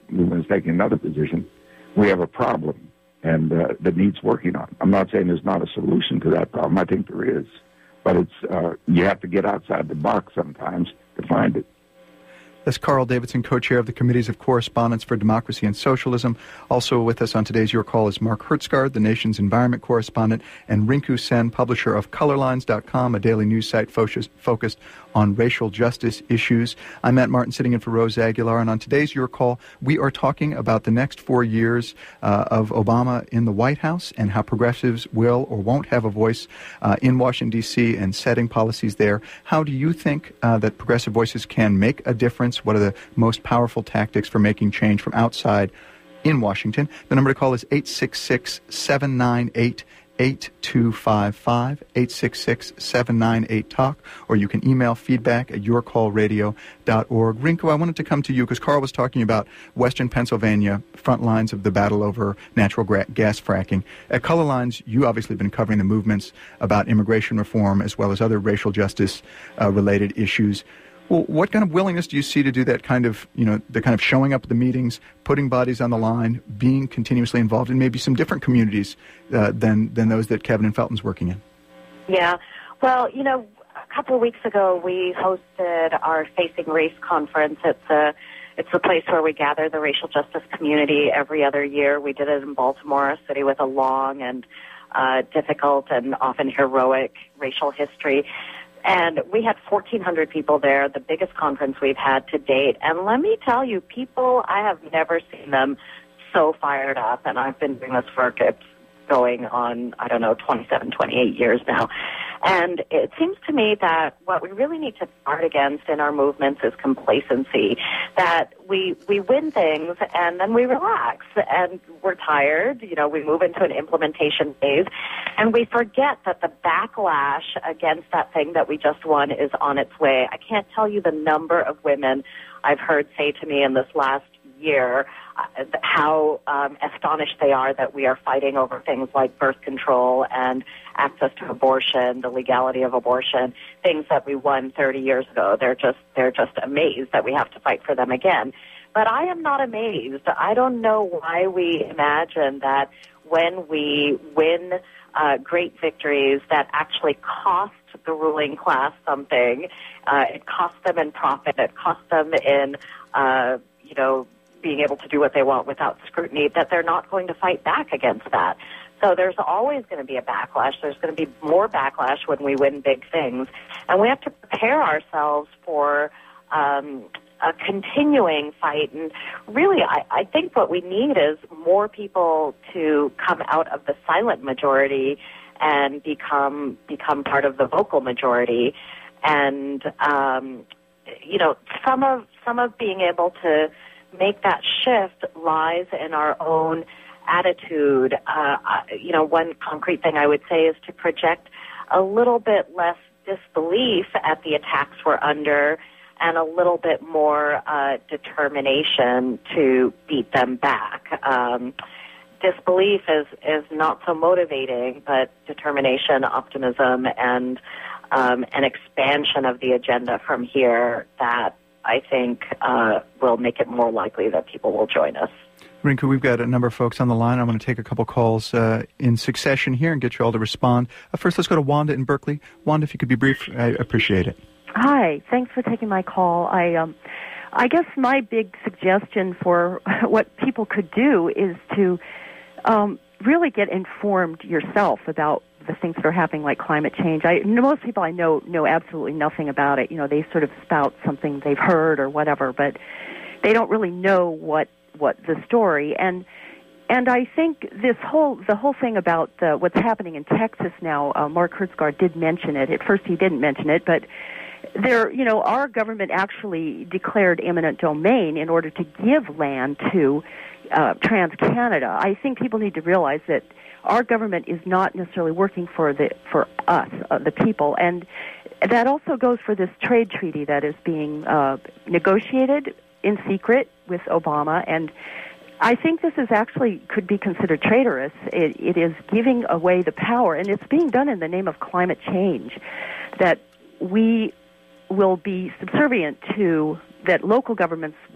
movement is taking another position, we have a problem and uh, that needs working on. I'm not saying there's not a solution to that problem. I think there is. But it's uh, you have to get outside the box sometimes to find it. That's Carl Davidson, co-chair of the Committees of Correspondence for Democracy and Socialism. Also with us on today's Your Call is Mark Hertsgaard, the nation's environment correspondent, and Rinku Sen, publisher of colorlines dot com, a daily news site focused, focused on racial justice issues. I'm Matt Martin, sitting in for Rose Aguilar, and on today's Your Call, we are talking about the next four years uh, of Obama in the White House and how progressives will or won't have a voice uh, in Washington, D C, and setting policies there. How do you think uh, that progressive voices can make a difference? What are the most powerful tactics for making change from outside in Washington? The number to call is eight six six, seven nine eight, eight two five five, eight six six, seven nine eight, talk, or you can email feedback at your call radio dot org. Rinku, I wanted to come to you because Carl was talking about Western Pennsylvania, front lines of the battle over natural gra- gas fracking. At Color Lines, you obviously have been covering the movements about immigration reform as well as other racial justice uh, related issues. Well, what kind of willingness do you see to do that kind of, you know, the kind of showing up at the meetings, putting bodies on the line, being continuously involved in maybe some different communities uh, than than those that Kevin and Felton's working in? Yeah. Well, you know, a couple of weeks ago we hosted our Facing Race conference. It's a it's a place where we gather the racial justice community every other year. We did it in Baltimore, a city with a long and uh, difficult and often heroic racial history. And we had fourteen hundred people there, the biggest conference we've had to date. And let me tell you, people, I have never seen them so fired up. And I've been doing this work, it's going on, I don't know, twenty-seven, twenty-eight years now. And it seems to me that what we really need to guard against in our movements is complacency, that we we win things and then we relax and we're tired. You know, we move into an implementation phase and we forget that the backlash against that thing that we just won is on its way. I can't tell you the number of women I've heard say to me in this last year uh, how um, astonished they are that we are fighting over things like birth control and access to abortion, the legality of abortion, things that we won thirty years ago. They're just they're just amazed that we have to fight for them again. But I am not amazed. I don't know why we imagine that when we win uh, great victories that actually cost the ruling class something, uh, it costs them in profit, it costs them in, uh, you know, being able to do what they want without scrutiny, that they're not going to fight back against that. So there's always going to be a backlash. There's going to be more backlash when we win big things. And we have to prepare ourselves for um, a continuing fight. And really, I, I think what we need is more people to come out of the silent majority and become become part of the vocal majority. And, um, you know, some of some of being able to make that shift lies in our own attitude. Uh, you know, one concrete thing I would say is to project a little bit less disbelief at the attacks we're under and a little bit more uh, determination to beat them back. Um, disbelief is, is not so motivating, but determination, optimism, and um, an expansion of the agenda from here that I think uh, will make it more likely that people will join us. Rinku, we've got a number of folks on the line. I'm going to take a couple calls uh, in succession here and get you all to respond. Uh, first, let's go to Wanda in Berkeley. Wanda, if you could be brief, I appreciate it. Hi. Thanks for taking my call. I, um, I guess my big suggestion for what people could do is to um, really get informed yourself about the things that are happening, like climate change. I, most people I know know absolutely nothing about it. You know, they sort of spout something they've heard or whatever, but they don't really know what what the story. And and I think this whole the whole thing about uh, what's happening in Texas now. Uh, Mark Hertsgaard did mention it. At first, he didn't mention it, but there, you know, our government actually declared eminent domain in order to give land to uh, TransCanada. I think people need to realize that our government is not necessarily working for the for us, uh, the people, and that also goes for this trade treaty that is being uh, negotiated in secret with Obama. And I think this is actually could be considered traitorous. It, it is giving away the power, and it's being done in the name of climate change. That we will be subservient to, that local governments will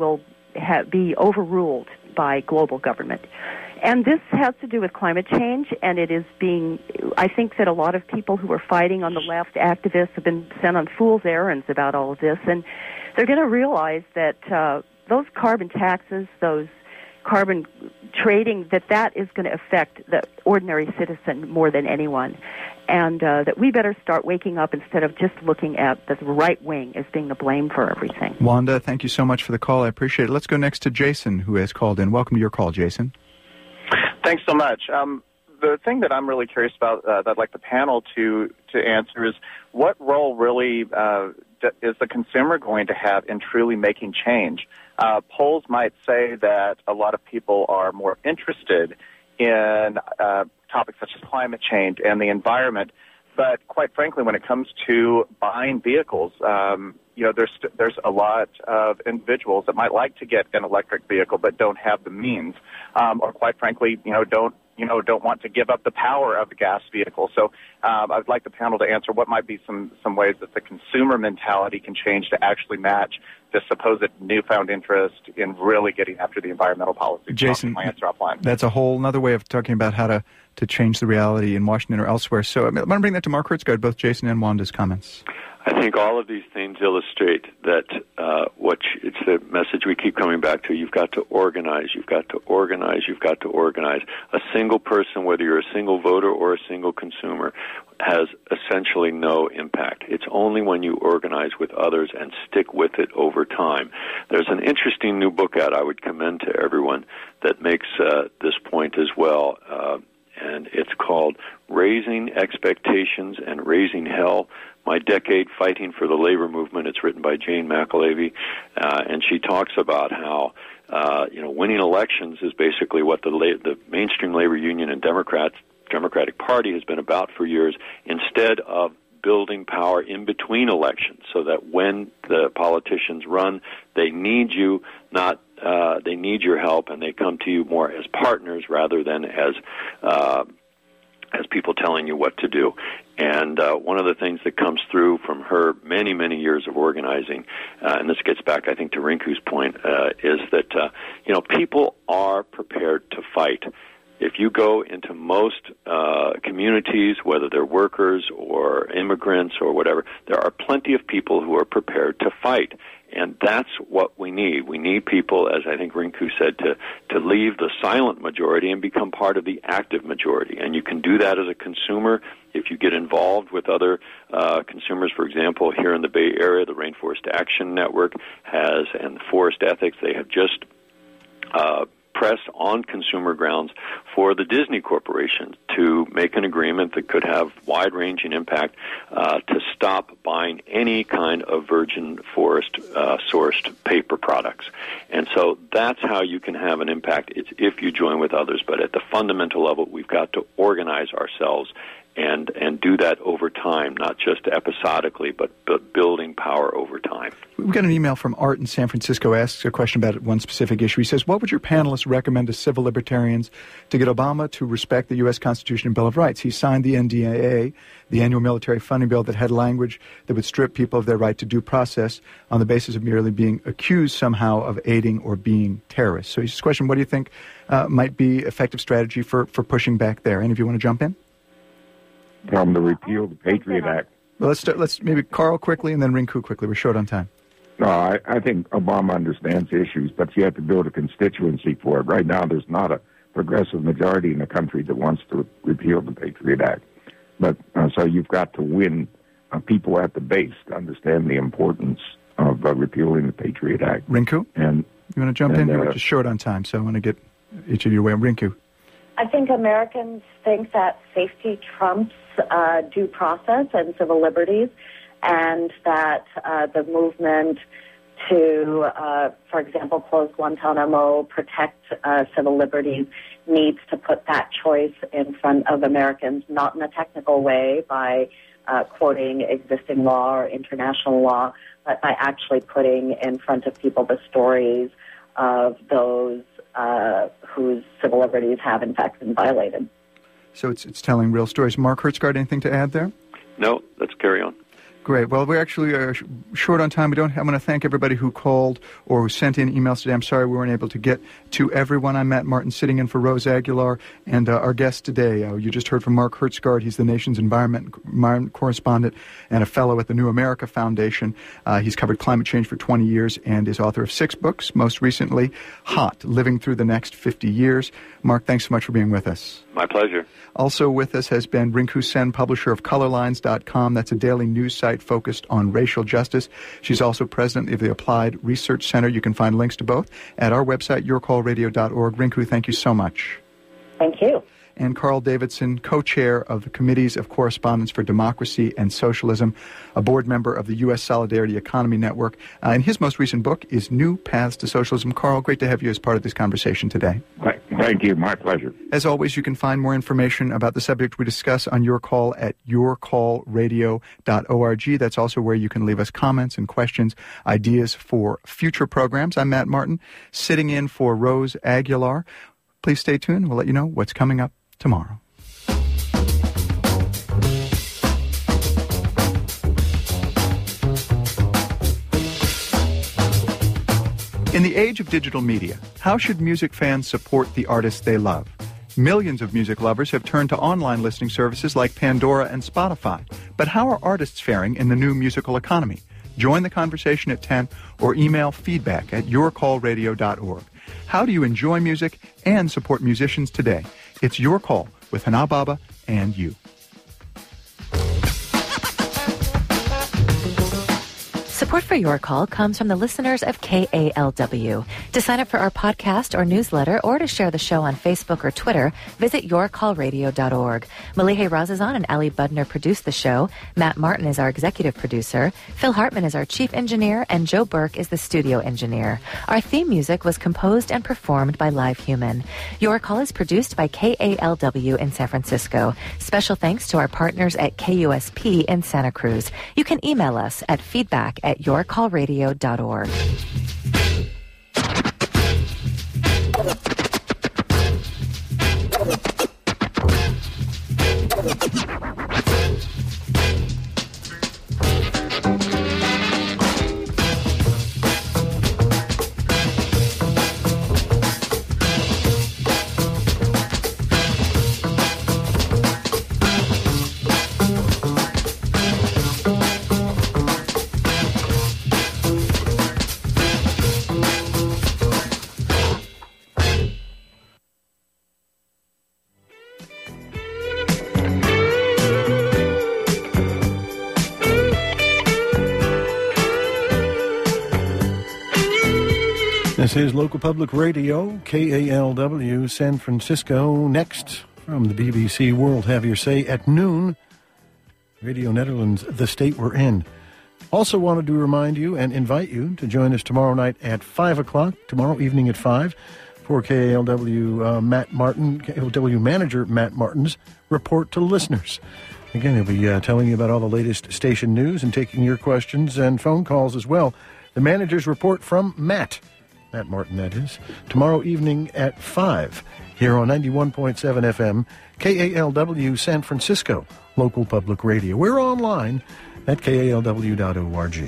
ha- be overruled by global government. And this has to do with climate change, and it is being, I think that a lot of people who are fighting on the left, activists, have been sent on fool's errands about all of this, and they're going to realize that uh, those carbon taxes, those carbon trading, that that is going to affect the ordinary citizen more than anyone, and uh, that we better start waking up instead of just looking at the right wing as being the blame for everything. Wanda, thank you so much for the call. I appreciate it. Let's go next to Jason, who has called in. Welcome to your call, Jason. Thanks so much. Um, the thing that I'm really curious about uh, that I'd like the panel to, to answer is what role really uh, d- is the consumer going to have in truly making change? Uh, polls might say that a lot of people are more interested in uh, topics such as climate change and the environment, but quite frankly, when it comes to buying vehicles, um, you know, there's there's a lot of individuals that might like to get an electric vehicle but don't have the means, um, or quite frankly, you know, don't you know don't want to give up the power of the gas vehicle. So um, I'd like the panel to answer what might be some some ways that the consumer mentality can change to actually match this supposed newfound interest in really getting after the environmental policy. Jason, my answer offline. That's a whole other way of talking about how to, to change the reality in Washington or elsewhere. So I'm going to bring that to Mark Hertsgaard, both Jason and Wanda's comments. I think all of these things illustrate that uh, what you, it's the message we keep coming back to. You've got to organize. You've got to organize. You've got to organize. A single person, whether you're a single voter or a single consumer, has essentially no impact. It's only when you organize with others and stick with it over time. There's an interesting new book out I would commend to everyone that makes uh, this point as well, uh, and it's called Raising Expectations and Raising Hell, My Decade Fighting for the Labor Movement. It's written by Jane McAlevey, uh, and she talks about how uh, you know winning elections is basically what the la- the mainstream labor union and Democrats Democratic Party has been about for years, instead of building power in between elections, so that when the politicians run, they need you, not uh, they need your help, and they come to you more as partners rather than as uh, as people telling you what to do. And uh, one of the things that comes through from her many, many years of organizing, uh, and this gets back, I think, to Rinku's point, uh, is that uh, you know people are prepared to fight. If you go into most uh, communities, whether they're workers or immigrants or whatever, there are plenty of people who are prepared to fight. And that's what we need. We need people, as I think Rinku said, to, to leave the silent majority and become part of the active majority. And you can do that as a consumer if you get involved with other uh, consumers. For example, here in the Bay Area, the Rainforest Action Network has, and Forest Ethics, they have just uh, pressed on consumer grounds for the Disney Corporation to make an agreement that could have wide-ranging impact uh, to stop buying any kind of virgin forest-sourced uh, paper products. And so that's how you can have an impact. It's if you join with others. But at the fundamental level, we've got to organize ourselves and and do that over time, not just episodically, but, but building power over time. We've got an email from Art in San Francisco, asks a question about one specific issue. He says, what would your panelists recommend to civil libertarians to get Obama to respect the U S Constitution and Bill of Rights? He signed the N D A A, the annual military funding bill that had language that would strip people of their right to due process on the basis of merely being accused somehow of aiding or being terrorists. So his question, what do you think uh, might be effective strategy for, for pushing back there? Any of you want to jump in? Tell them to repeal the Patriot Act. Well, let's start, let's maybe Carl quickly and then Rinku quickly. We're short on time. No, I, I think Obama understands the issues, but you have to build a constituency for it. Right now, there's not a progressive majority in the country that wants to repeal the Patriot Act. But uh, so you've got to win uh, people at the base to understand the importance of uh, repealing the Patriot Act. Rinku? And you want to jump and, in? You're uh, just short on time, so I want to get each of you away. Rinku. I think Americans think that safety trumps uh, due process and civil liberties, and that uh, the movement to, uh, for example, close Guantanamo, protect uh, civil liberties, needs to put that choice in front of Americans, not in a technical way by uh, quoting existing law or international law, but by actually putting in front of people the stories of those uh, whose civil liberties have, in fact, been violated. So it's it's telling real stories. Mark Hertsgaard, anything to add there? No, let's carry on. Great. Well, we're actually uh, sh- short on time. We don't. I want to thank everybody who called or who sent in emails today. I'm sorry we weren't able to get to everyone. I'm Matt Martin, sitting in for Rose Aguilar, and uh, our guest today. Uh, you just heard from Mark Hertsgaard. He's the nation's environment, environment correspondent and a fellow at the New America Foundation. Uh, he's covered climate change for twenty years and is author of six books. Most recently, Hot: Living Through the Next fifty Years. Mark, thanks so much for being with us. My pleasure. Also with us has been Rinku Sen, publisher of colorlines dot com. That's a daily news site focused on racial justice. She's also president of the Applied Research Center. You can find links to both at our website, your call radio dot org. Rinku, thank you so much. Thank you. And Carl Davidson, co-chair of the Committees of Correspondence for Democracy and Socialism, a board member of the U S Solidarity Economy Network. Uh, and his most recent book is New Paths to Socialism. Carl, great to have you as part of this conversation today. Thank you. My pleasure. As always, you can find more information about the subject we discuss on Your Call at your call radio dot org. That's also where you can leave us comments and questions, ideas for future programs. I'm Matt Martin, sitting in for Rose Aguilar. Please stay tuned. We'll let you know what's coming up tomorrow. In the age of digital media, how should music fans support the artists they love? Millions of music lovers have turned to online listening services like Pandora and Spotify. But how are artists faring in the new musical economy? Join the conversation at ten or email feedback at your call radio dot org. How do you enjoy music and support musicians today? It's Your Call with Hana Baba and you. Support for Your Call comes from the listeners of K A L W. To sign up for our podcast or newsletter or to share the show on Facebook or Twitter, visit your call radio dot org. Malihe Razazan and Ali Budner produce the show. Matt Martin is our executive producer. Phil Hartman is our chief engineer, and Joe Burke is the studio engineer. Our theme music was composed and performed by Live Human. Your Call is produced by K A L W in San Francisco. Special thanks to our partners at K U S P in Santa Cruz. You can email us at feedback at your call radio dot org. This is Local Public Radio, K A L W, San Francisco. Next, from the B B C World Have Your Say at noon, Radio Netherlands, The State We're In. Also wanted to remind you and invite you to join us tomorrow night at five o'clock, tomorrow evening at five, for K A L W uh, Matt Martin, K A L W manager Matt Martin's Report to Listeners. Again, he'll be uh, telling you about all the latest station news and taking your questions and phone calls as well. The manager's report from Matt. Matt Martin, that is. Tomorrow evening at five, here on ninety-one point seven F M, K A L W San Francisco, Local Public Radio. We're online at K A L W dot org.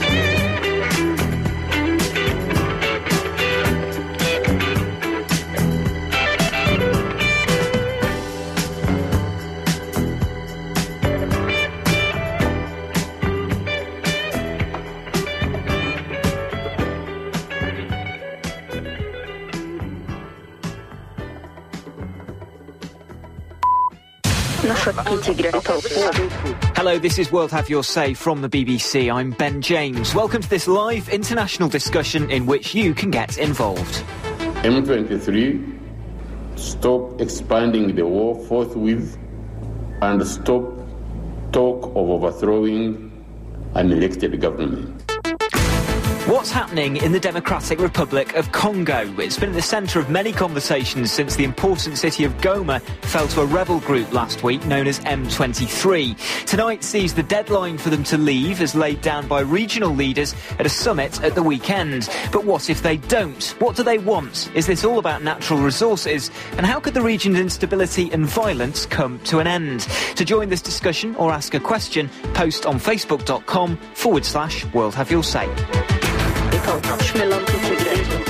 Hello, this is World Have Your Say from the B B C. I'm Ben James. Welcome to this live international discussion in which you can get involved. M twenty-three, stop expanding the war forthwith and stop talk of overthrowing an elected government. What's happening in the Democratic Republic of Congo? It's been at the centre of many conversations since the important city of Goma fell to a rebel group last week known as M twenty-three. Tonight sees the deadline for them to leave as laid down by regional leaders at a summit at the weekend. But what if they don't? What do they want? Is this all about natural resources? And how could the region's instability and violence come to an end? To join this discussion or ask a question, post on facebook.com forward slash World Have Your Say. Ik kan afsmellen tot